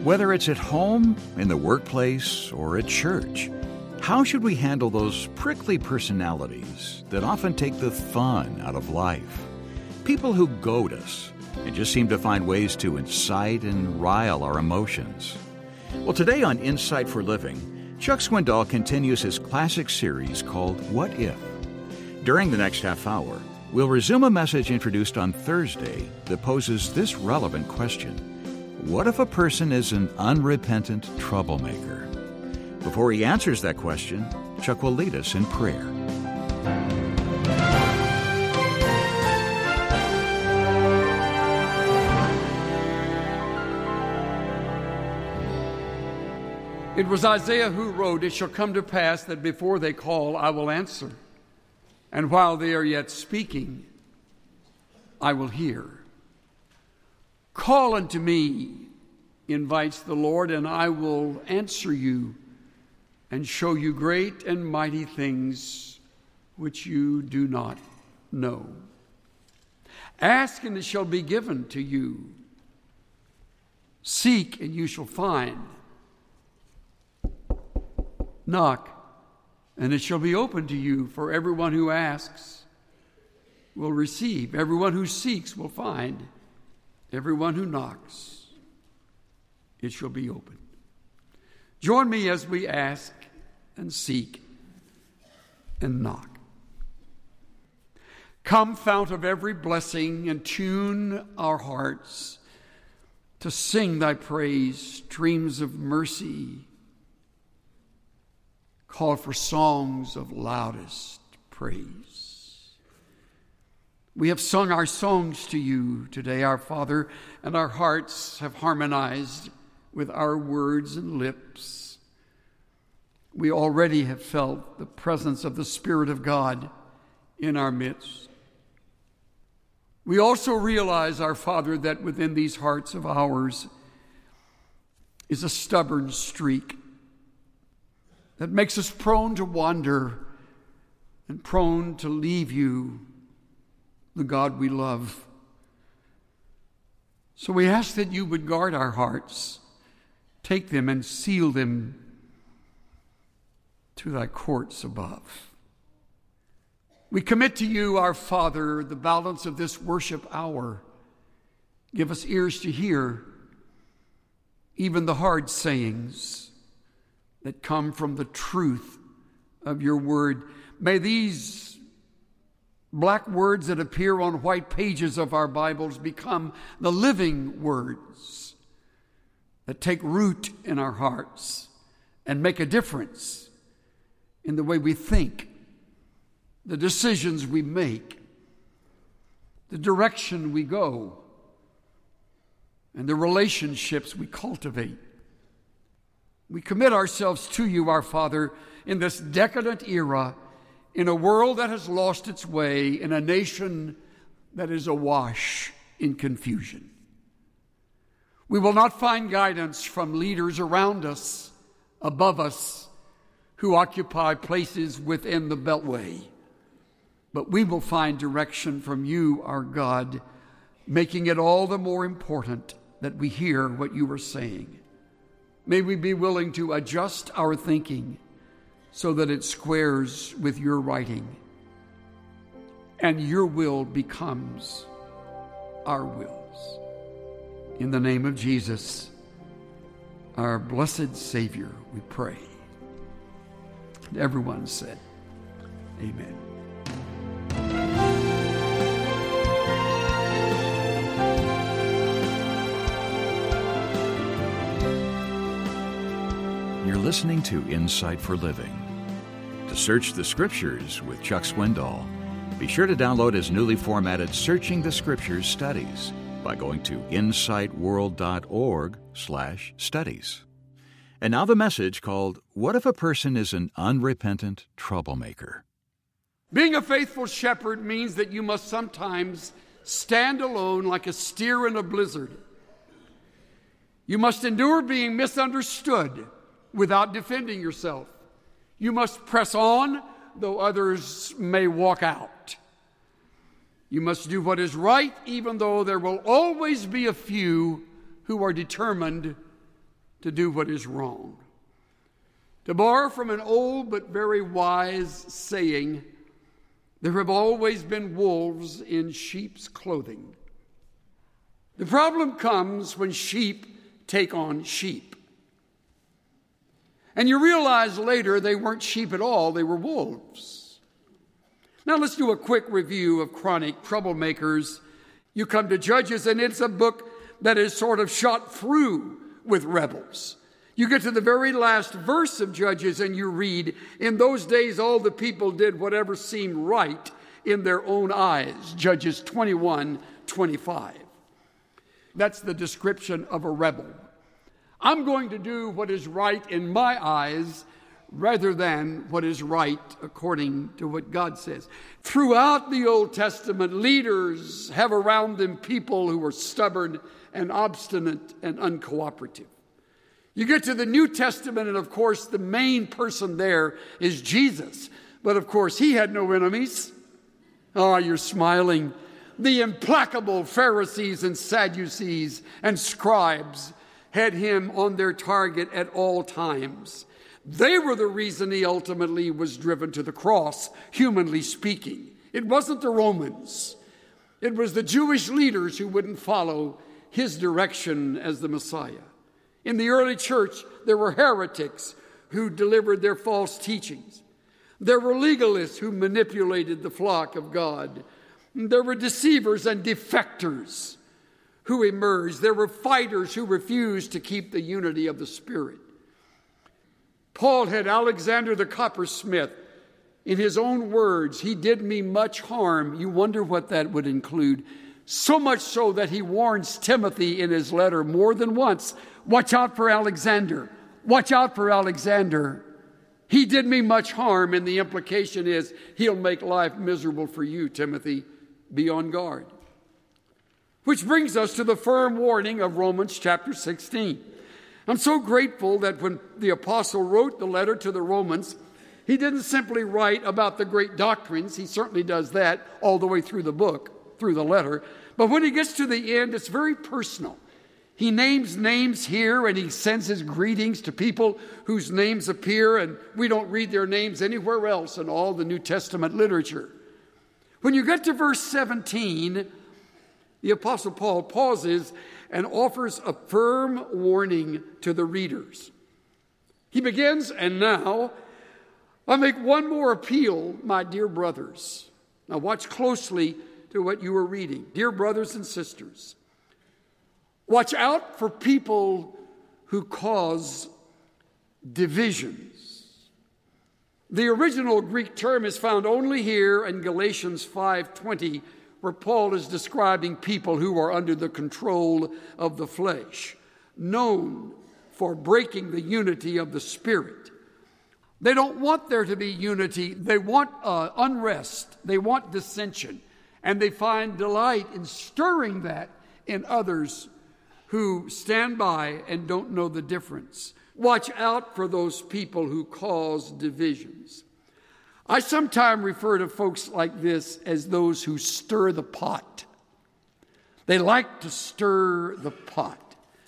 Whether it's at home, in the workplace, or at church, how should we handle those prickly personalities that often take the fun out of life? People who goad us and just seem to find ways to incite and rile our emotions. Well, today on Insight for Living, Chuck Swindoll continues his classic series called What If? During the next half hour, we'll resume a message introduced on Thursday that poses this relevant question. What if a person is an unrepentant troublemaker? Before he answers that question, Chuck will lead us in prayer. It was Isaiah who wrote, "It shall come to pass that before they call, I will answer. And while they are yet speaking, I will hear." Call unto me, invites the Lord, and I will answer you and show you great and mighty things which you do not know. Ask, and it shall be given to you. Seek, and you shall find. Knock, and it shall be opened to you. For everyone who asks will receive. Everyone who seeks will find. Everyone who knocks, it shall be opened. Join me as we ask and seek and knock. Come, fount of every blessing, and tune our hearts to sing thy praise, streams of mercy. Call for songs of loudest praise. We have sung our songs to you today, our Father, and our hearts have harmonized with our words and lips. We already have felt the presence of the Spirit of God in our midst. We also realize, our Father, that within these hearts of ours is a stubborn streak that makes us prone to wander and prone to leave you, the God we love. So we ask that you would guard our hearts, take them and seal them to thy courts above. We commit to you, our Father, the balance of this worship hour. Give us ears to hear even the hard sayings that come from the truth of your word. May these black words that appear on white pages of our Bibles become the living words that take root in our hearts and make a difference in the way we think, the decisions we make, the direction we go, and the relationships we cultivate. We commit ourselves to you, our Father, in this decadent era, in a world that has lost its way, in a nation that is awash in confusion. We will not find guidance from leaders around us, above us, who occupy places within the Beltway. But we will find direction from you, our God, making it all the more important that we hear what you are saying. May we be willing to adjust our thinking so that it squares with your writing, and your will becomes our wills. In the name of Jesus, our blessed Savior, we pray. And everyone said, amen. You're listening to Insight for Living. To search the Scriptures with Chuck Swindoll, be sure to download his newly formatted Searching the Scriptures studies by going to insightworld.org/studies. And now the message called, What if a Person is an Unrepentant Troublemaker? Being a faithful shepherd means that you must sometimes stand alone like a steer in a blizzard. You must endure being misunderstood without defending yourself. You must press on, though others may walk out. You must do what is right, even though there will always be a few who are determined to do what is wrong. To borrow from an old but very wise saying, there have always been wolves in sheep's clothing. The problem comes when sheep take on sheep. And you realize later they weren't sheep at all, they were wolves. Now let's do a quick review of chronic troublemakers. You come to Judges, and it's a book that is sort of shot through with rebels. You get to the very last verse of Judges and you read, in those days all the people did whatever seemed right in their own eyes. Judges 21:25. That's the description of a rebel. I'm going to do what is right in my eyes rather than what is right according to what God says. Throughout the Old Testament, leaders have around them people who are stubborn and obstinate and uncooperative. You get to the New Testament, and of course, the main person there is Jesus. But of course, he had no enemies. Oh, you're smiling. The implacable Pharisees and Sadducees and scribes had him on their target at all times. They were the reason he ultimately was driven to the cross, humanly speaking. It wasn't the Romans. It was the Jewish leaders who wouldn't follow his direction as the Messiah. In the early church, there were heretics who delivered their false teachings. There were legalists who manipulated the flock of God. There were deceivers and defectors who emerged. There were fighters who refused to keep the unity of the Spirit. Paul had Alexander the coppersmith. In his own words, he did me much harm. You wonder what that would include. So much so that he warns Timothy in his letter more than once, watch out for Alexander. Watch out for Alexander. He did me much harm, and the implication is he'll make life miserable for you, Timothy. Be on guard. Which brings us to the firm warning of Romans chapter 16. I'm so grateful that when the apostle wrote the letter to the Romans, he didn't simply write about the great doctrines. He certainly does that all the way through the book, through the letter. But when he gets to the end, it's very personal. He names names here, and he sends his greetings to people whose names appear, and we don't read their names anywhere else in all the New Testament literature. When you get to verse 17, the Apostle Paul pauses and offers a firm warning to the readers. He begins, and now I make one more appeal, my dear brothers. Now watch closely to what you are reading. Dear brothers and sisters, watch out for people who cause divisions. The original Greek term is found only here in Galatians 5:20, where Paul is describing people who are under the control of the flesh, known for breaking the unity of the Spirit. They don't want there to be unity. They want unrest. They want dissension. And they find delight in stirring that in others who stand by and don't know the difference. Watch out for those people who cause divisions. I sometimes refer to folks like this as those who stir the pot. They like to stir the pot.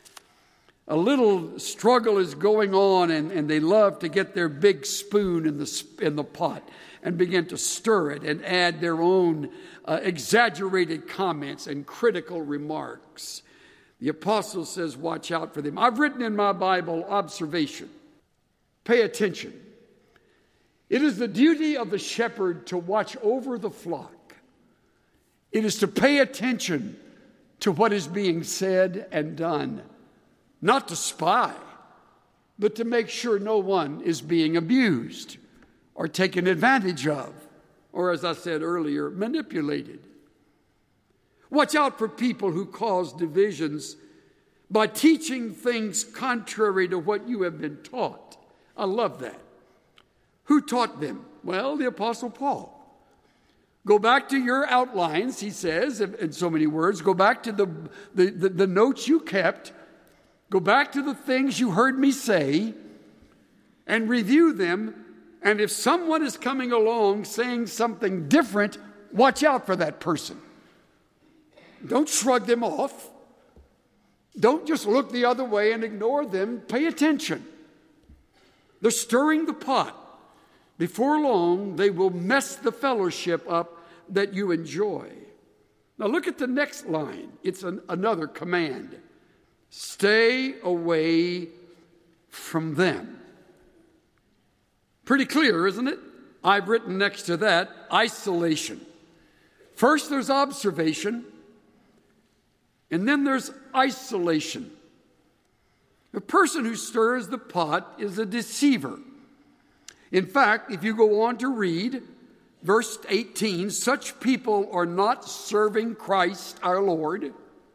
A little struggle is going on, and they love to get their big spoon in the pot and begin to stir it and add their own exaggerated comments and critical remarks. The apostle says, watch out for them. I've written in my Bible, observation. Pay attention. It is the duty of the shepherd to watch over the flock. It is to pay attention to what is being said and done. Not to spy, but to make sure no one is being abused or taken advantage of, or as I said earlier, manipulated. Watch out for people who cause divisions by teaching things contrary to what you have been taught. I love that. Who taught them? Well, the Apostle Paul. Go back to your outlines, he says, in so many words. Go back to the notes you kept. Go back to the things you heard me say and review them. And if someone is coming along saying something different, watch out for that person. Don't shrug them off. Don't just look the other way and ignore them. Pay attention. They're stirring the pot. Before long, they will mess the fellowship up that you enjoy. Now look at the next line. It's another command. Stay away from them. Pretty clear, isn't it? I've written next to that, isolation. First there's observation, and then there's isolation. The person who stirs the pot is a deceiver. In fact, if you go on to read verse 18, such people are not serving Christ our Lord.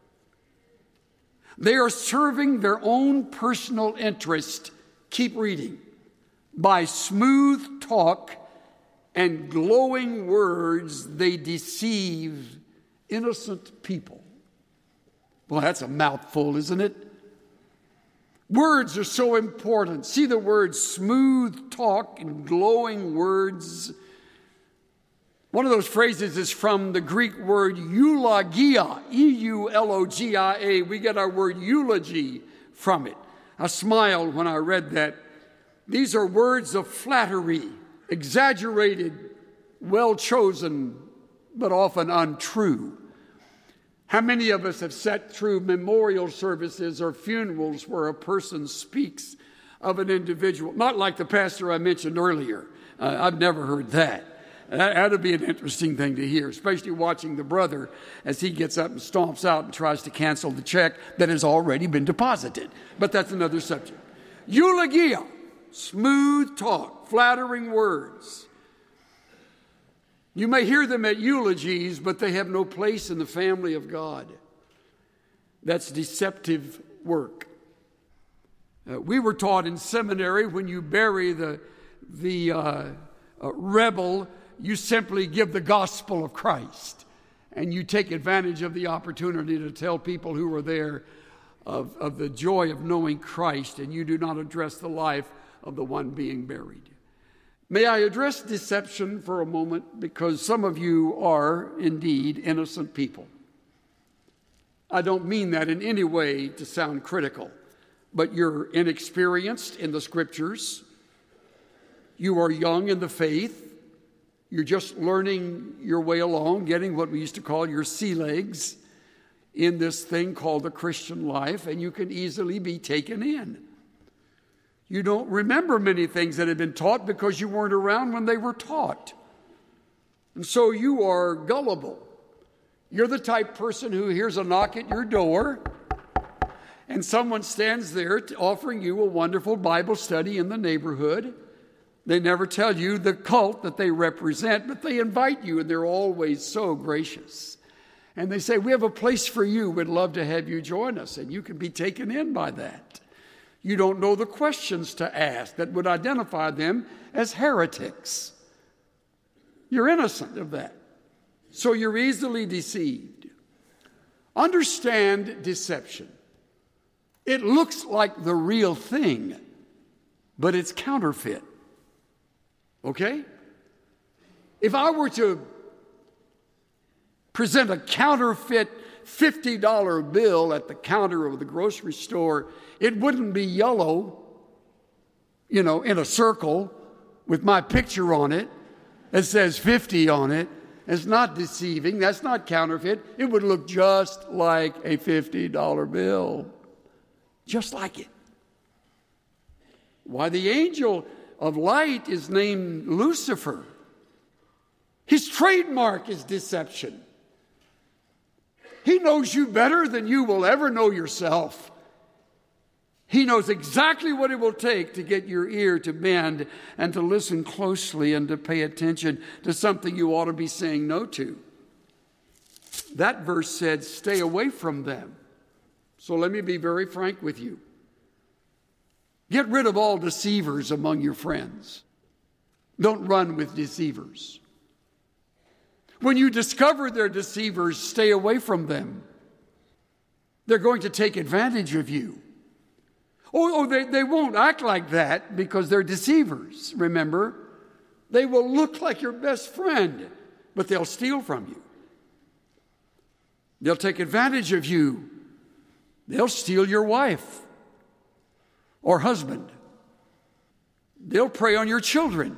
They are serving their own personal interest. Keep reading. By smooth talk and glowing words, they deceive innocent people. Well, that's a mouthful, isn't it? Words are so important. See the words smooth talk and glowing words. One of those phrases is from the Greek word eulogia, E-U-L-O-G-I-A. We get our word eulogy from it. I smiled when I read that. These are words of flattery, exaggerated, well chosen, but often untrue. How many of us have sat through memorial services or funerals where a person speaks of an individual? Not like the pastor I mentioned earlier. I've never heard that. That would be an interesting thing to hear, especially watching the brother as he gets up and stomps out and tries to cancel the check that has already been deposited. But that's another subject. Eulogia, smooth talk, flattering words. You may hear them at eulogies, but they have no place in the family of God. That's deceptive work. We were taught in seminary, when you bury the rebel, you simply give the gospel of Christ. And you take advantage of the opportunity to tell people who are there of the joy of knowing Christ, and you do not address the life of the one being buried. May I address deception for a moment, because some of you are indeed innocent people. I don't mean that in any way to sound critical, but you're inexperienced in the scriptures. You are young in the faith. You're just learning your way along, getting what we used to call your sea legs in this thing called the Christian life, and you can easily be taken in. You don't remember many things that have been taught because you weren't around when they were taught. And so you are gullible. You're the type person who hears a knock at your door and someone stands there offering you a wonderful Bible study in the neighborhood. They never tell you the cult that they represent, but they invite you, and they're always so gracious. And they say, we have a place for you. We'd love to have you join us. And you can be taken in by that. You don't know the questions to ask that would identify them as heretics. You're innocent of that. So you're easily deceived. Understand deception. It looks like the real thing, but it's counterfeit. Okay? If I were to present a counterfeit $50 bill at the counter of the grocery store, it wouldn't be yellow, in a circle with my picture on it that says 50 on it. It's not deceiving. That's not counterfeit. It would look just like a $50 bill. Just like it. Why, the angel of light is named Lucifer. His trademark is deception. He knows you better than you will ever know yourself. He knows exactly what it will take to get your ear to bend and to listen closely and to pay attention to something you ought to be saying no to. That verse said, stay away from them. So let me be very frank with you. Get rid of all deceivers among your friends. Don't run with deceivers. When you discover they're deceivers, stay away from them. They're going to take advantage of you. They won't act like that because they're deceivers, remember? They will look like your best friend, but they'll steal from you. They'll take advantage of you They'll steal your wife or husband. They'll prey on your children.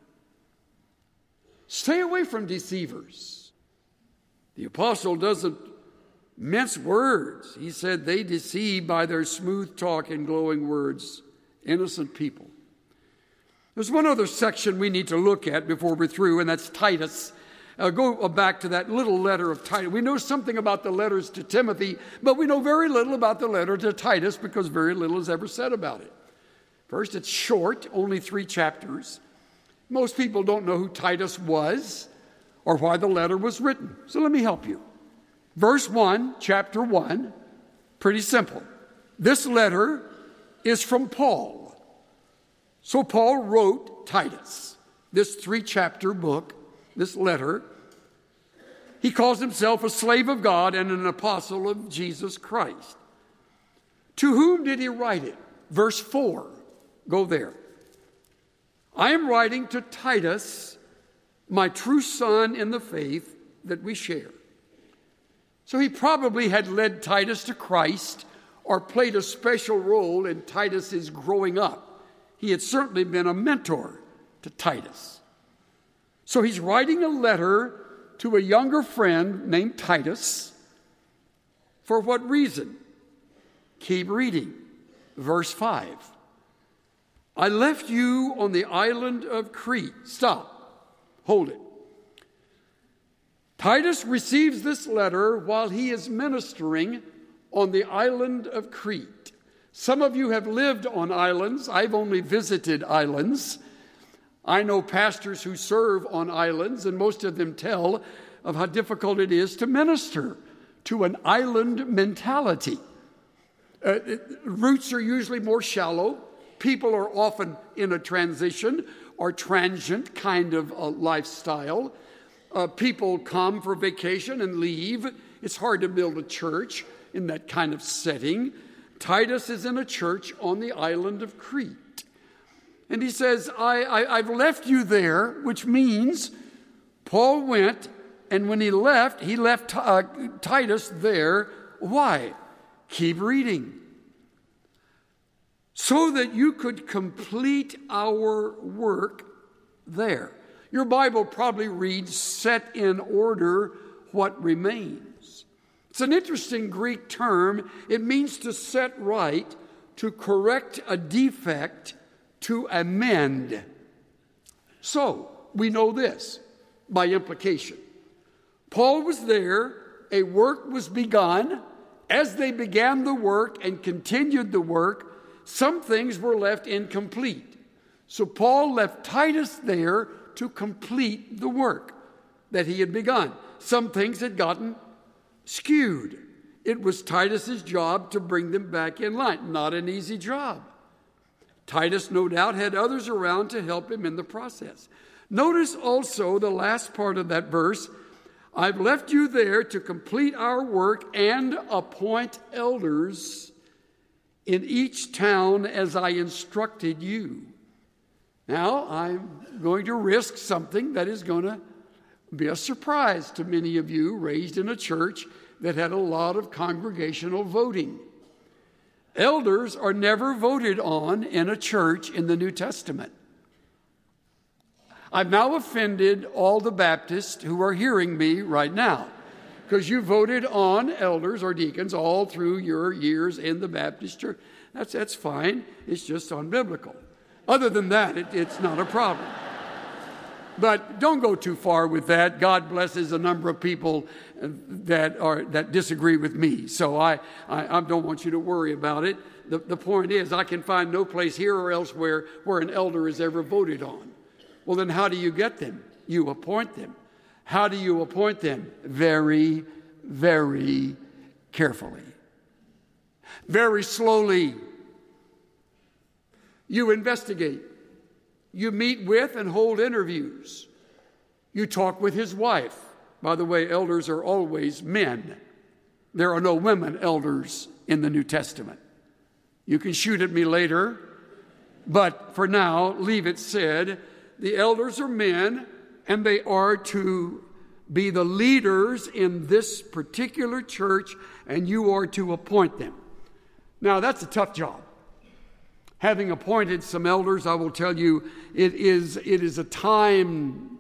Stay away from deceivers. The apostle doesn't mince words. He said they deceive by their smooth talk and glowing words innocent people. There's one other section we need to look at before we're through, and that's Titus. Go back to that little letter of Titus. We know something about the letters to Timothy, but we know very little about the letter to Titus because very little is ever said about it. First, it's short, only 3 chapters. Most people don't know who Titus was or why the letter was written. So let me help you. Verse 1, chapter 1, pretty simple. This letter is from Paul. So Paul wrote Titus, this 3-chapter book, this letter. He calls himself a slave of God and an apostle of Jesus Christ. To whom did he write it? Verse 4. Go there. I am writing to Titus, my true son in the faith that we share. So he probably had led Titus to Christ or played a special role in Titus's growing up. He had certainly been a mentor to Titus. So he's writing a letter to a younger friend named Titus. For what reason? Keep reading. Verse 5. I left you on the island of Crete. Stop. Hold it. Titus receives this letter while he is ministering on the island of Crete. Some of you have lived on islands. I've only visited islands. I know pastors who serve on islands, and most of them tell of how difficult it is to minister to an island mentality. Roots are usually more shallow. People are often in a transition or transient kind of a lifestyle. People come for vacation and leave. It's hard to build a church in that kind of setting. Titus is in a church on the island of Crete. And he says, I've left you there, which means Paul went, and when he left Titus there. Why? Keep reading. So that you could complete our work there. Your Bible probably reads, set in order what remains. It's an interesting Greek term. It means to set right, to correct a defect, to amend. So, we know this by implication. Paul was there, a work was begun. As they began the work and continued the work, some things were left incomplete. So Paul left Titus there to complete the work that he had begun. Some things had gotten skewed. It was Titus's job to bring them back in line. Not an easy job. Titus, no doubt, had others around to help him in the process. Notice also the last part of that verse. I've left you there to complete our work and appoint elders in each town as I instructed you. Now, I'm going to risk something that is going to be a surprise to many of you raised in a church that had a lot of congregational voting. Elders are never voted on in a church in the New Testament. I've now offended all the Baptists who are hearing me right now, because you voted on elders or deacons all through your years in the Baptist church. That's fine. It's just unbiblical. Other than that, it's not a problem. But don't go too far with that. God blesses a number of people that disagree with me. So I don't want you to worry about it. The point is, I can find no place here or elsewhere where an elder is ever voted on. Well, then how do you get them? You appoint them. How do you appoint them? Very, very carefully. Very slowly. You investigate. You meet with and hold interviews. You talk with his wife. By the way, elders are always men. There are no women elders in the New Testament. You can shoot at me later, but for now, leave it said, the elders are men, and they are to be the leaders in this particular church, and you are to appoint them. Now, that's a tough job. Having appointed some elders, I will tell you, it is a time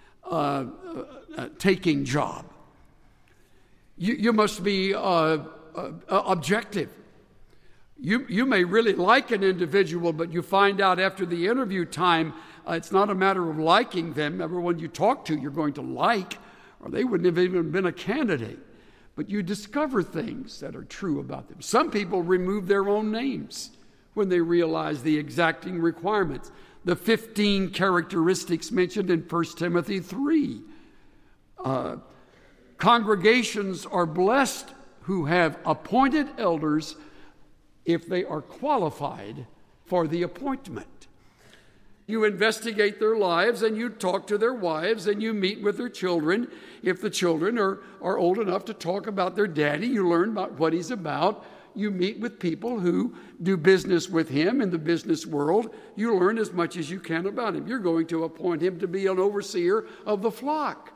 taking job. You must be objective. You may really like an individual, but you find out after the interview time, it's not a matter of liking them. Everyone you talk to, you're going to like, or they wouldn't have even been a candidate. But you discover things that are true about them. Some people remove their own names when they realize the exacting requirements. The 15 characteristics mentioned in 1 Timothy 3. Congregations are blessed who have appointed elders if they are qualified for the appointment. You investigate their lives and you talk to their wives and you meet with their children. If the children are old enough to talk about their daddy, you learn about what he's about. You meet with people who do business with him in the business world. You learn as much as you can about him. You're going to appoint him to be an overseer of the flock.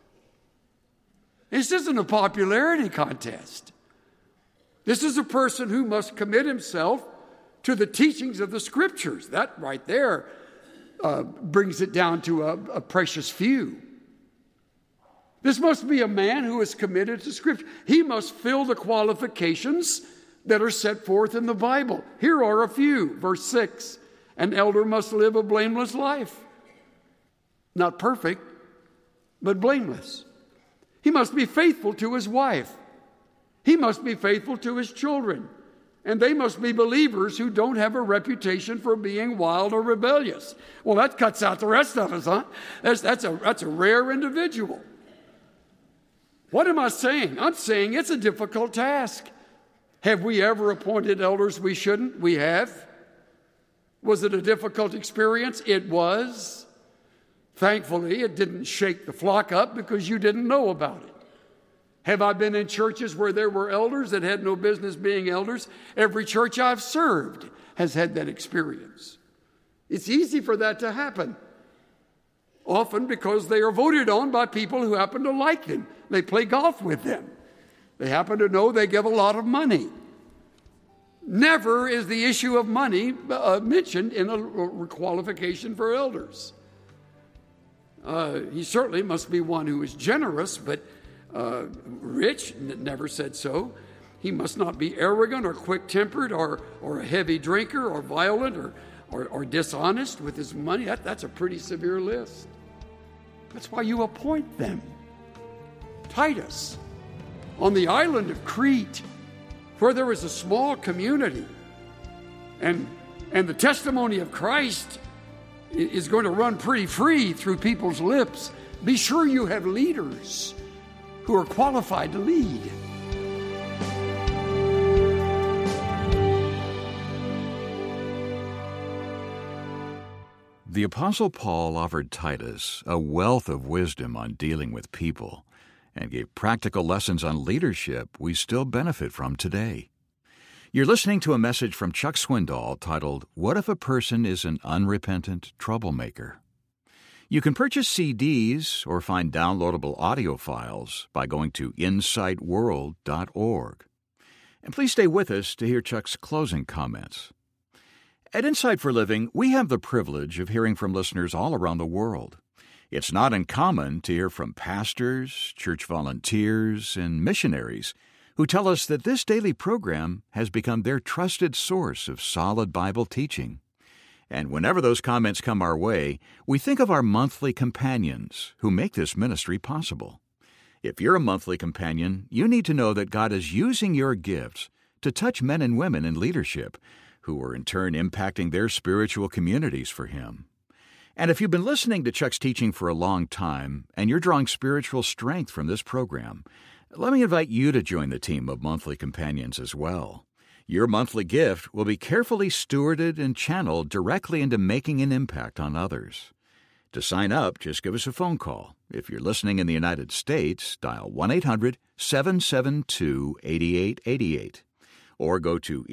This isn't a popularity contest. This is a person who must commit himself to the teachings of the Scriptures. That right there brings it down to a precious few. This must be a man who is committed to Scripture. He must fill the qualifications that are set forth in the Bible. Here are a few. Verse 6, an elder must live a blameless life. Not perfect, but blameless. He must be faithful to his wife. He must be faithful to his children. And they must be believers who don't have a reputation for being wild or rebellious. Well, that cuts out the rest of us, huh? That's a rare individual. What am I saying? I'm saying it's a difficult task. Have we ever appointed elders we shouldn't? We have. Was it a difficult experience? It was. Thankfully, it didn't shake the flock up because you didn't know about it. Have I been in churches where there were elders that had no business being elders? Every church I've served has had that experience. It's easy for that to happen. Often because they are voted on by people who happen to like them. They play golf with them. They happen to know they give a lot of money. Never is the issue of money mentioned in a qualification for elders. He certainly must be one who is generous, but rich, never said so. He must not be arrogant or quick-tempered or a heavy drinker or violent or dishonest with his money. That's a pretty severe list. That's why you appoint them. Titus, on the island of Crete, where there was a small community, and the testimony of Christ is going to run pretty free through people's lips. Be sure you have leaders who are qualified to lead. The Apostle Paul offered Titus a wealth of wisdom on dealing with people and gave practical lessons on leadership we still benefit from today. You're listening to a message from Chuck Swindoll titled, What If a Person is an Unrepentant Troublemaker? You can purchase CDs or find downloadable audio files by going to insightworld.org. And please stay with us to hear Chuck's closing comments. At Insight for Living, we have the privilege of hearing from listeners all around the world. It's not uncommon to hear from pastors, church volunteers, and missionaries who tell us that this daily program has become their trusted source of solid Bible teaching. And whenever those comments come our way, we think of our monthly companions who make this ministry possible. If you're a monthly companion, you need to know that God is using your gifts to touch men and women in leadership who are in turn impacting their spiritual communities for Him. And if you've been listening to Chuck's teaching for a long time and you're drawing spiritual strength from this program, let me invite you to join the team of monthly companions as well. Your monthly gift will be carefully stewarded and channeled directly into making an impact on others. To sign up, just give us a phone call. If you're listening in the United States, dial 1-800-772-8888 or go to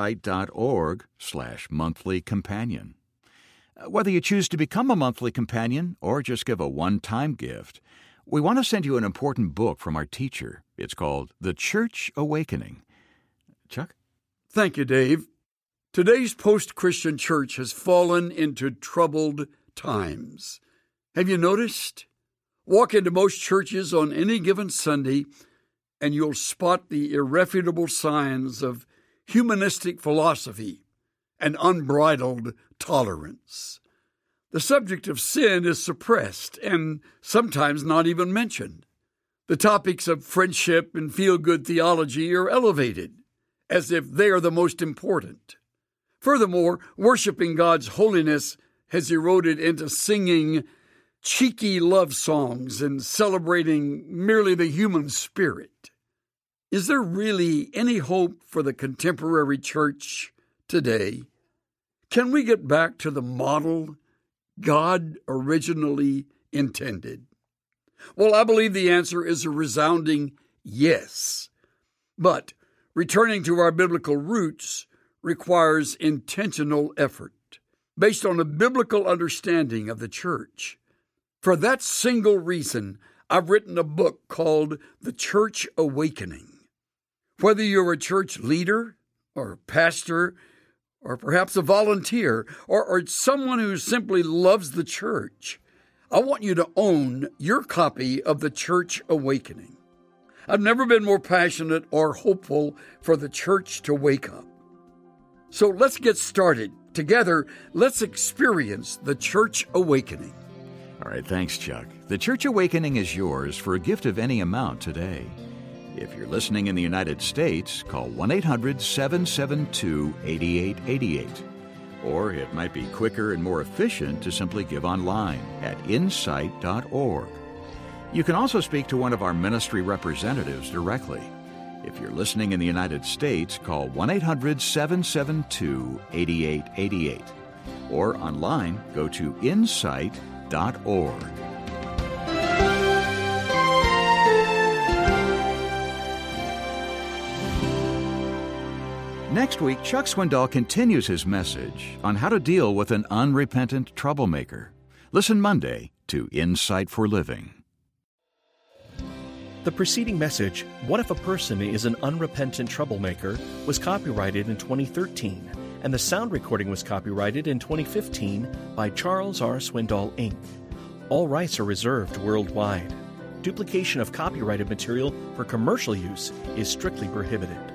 insight.org/monthlycompanion. Whether you choose to become a monthly companion or just give a one-time gift, we want to send you an important book from our teacher. It's called The Church Awakening. Chuck? Thank you, Dave. Today's post-Christian church has fallen into troubled times. Have you noticed? Walk into most churches on any given Sunday, and you'll spot the irrefutable signs of humanistic philosophy and unbridled tolerance. The subject of sin is suppressed and sometimes not even mentioned. The topics of friendship and feel-good theology are elevated, as if they are the most important. Furthermore, worshiping God's holiness has eroded into singing cheeky love songs and celebrating merely the human spirit. Is there really any hope for the contemporary church today? Can we get back to the model God originally intended? Well, I believe the answer is a resounding yes. But returning to our biblical roots requires intentional effort, based on a biblical understanding of the church. For that single reason, I've written a book called The Church Awakening. Whether you're a church leader or a pastor or perhaps a volunteer or someone who simply loves the church, I want you to own your copy of The Church Awakening. I've never been more passionate or hopeful for the church to wake up. So let's get started. Together, let's experience the Church Awakening. All right, thanks, Chuck. The Church Awakening is yours for a gift of any amount today. If you're listening in the United States, call 1-800-772-8888. Or it might be quicker and more efficient to simply give online at insight.org. You can also speak to one of our ministry representatives directly. If you're listening in the United States, call 1-800-772-8888. Or online, go to insight.org. Next week, Chuck Swindoll continues his message on how to deal with an unrepentant troublemaker. Listen Monday to Insight for Living. The preceding message, What If a Person is an Unrepentant Troublemaker, was copyrighted in 2013, and the sound recording was copyrighted in 2015 by Charles R. Swindoll, Inc. All rights are reserved worldwide. Duplication of copyrighted material for commercial use is strictly prohibited.